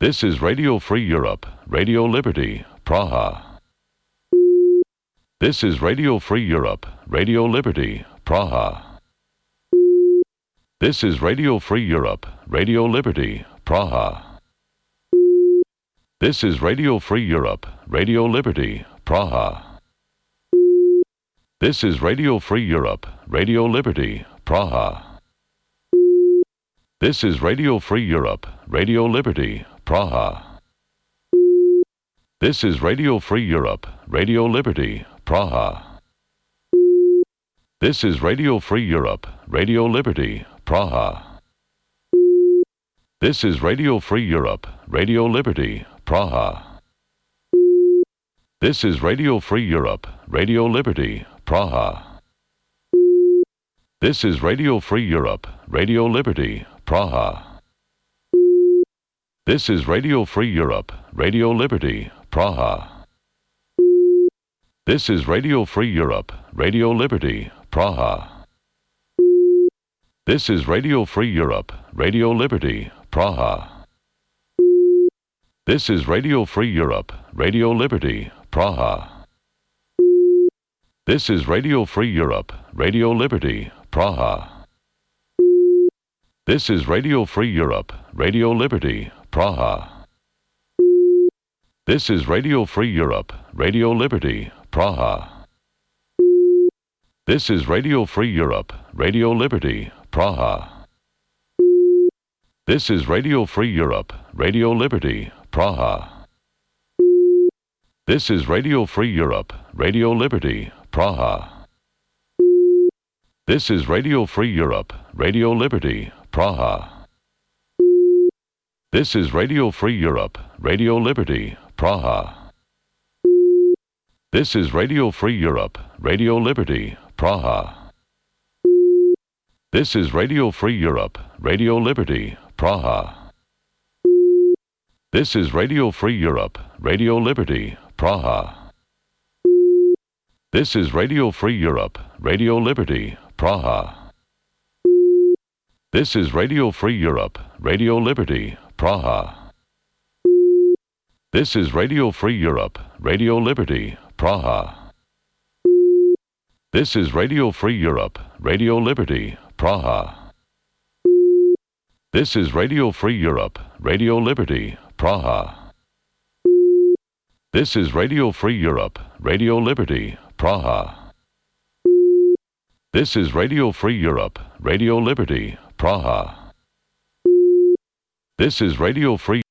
This is Radio Free Europe, Radio Liberty, Praha. This is Radio Free Europe, Radio Liberty, Praha. This is Radio Free Europe, Radio Liberty, Praha. This is Radio Free Europe, Radio Liberty, Praha. This is Radio Free Europe, Radio Liberty, Praha. This is Radio Free Europe, Radio Liberty, Praha. This is Radio Free Europe, Radio Liberty, Praha. This is Radio Free Europe, Radio Liberty, Praha. This is Radio Free Europe, Radio Liberty, Praha. This is Radio Free Europe, Radio Liberty, Praha. This is Radio Free Europe, Radio Liberty, Praha. This is Radio Free Europe, Radio Liberty, Praha. This is Radio Free Europe, Radio Liberty, Praha. This is Radio Free Europe, Radio Liberty, Praha. This is Radio Free Europe, Radio Liberty, Praha. This is Radio Free Europe, Radio Liberty, Praha. This is Radio Free Europe, Radio Liberty, Praha. This is Radio Free Europe, Radio Liberty, Praha. This is Radio Free Europe, Radio Liberty, Praha. This is Radio Free Europe, Radio Liberty, Praha. This is Radio Free Europe, Radio Liberty, Praha. This is Radio Free Europe, Radio Liberty, Praha. This is Radio Free Europe, Radio Liberty, Praha. This is Radio Free Europe, Radio Liberty, Praha. This is Radio Free Europe, Radio Liberty, Praha. This is Radio Free Europe, Radio Liberty, Praha. This is Radio Free Europe, Radio Liberty, Praha. This is Radio Free Europe, Radio Liberty, Praha. This is Radio Free Europe, Radio Liberty, Praha. This is Radio Free Europe, Radio Liberty, Praha. This is Radio Free Europe, Radio Liberty, Praha. This is Radio Free Europe, Radio Liberty, Praha. This is Radio Free Europe, Radio Liberty, Praha. This is Radio Free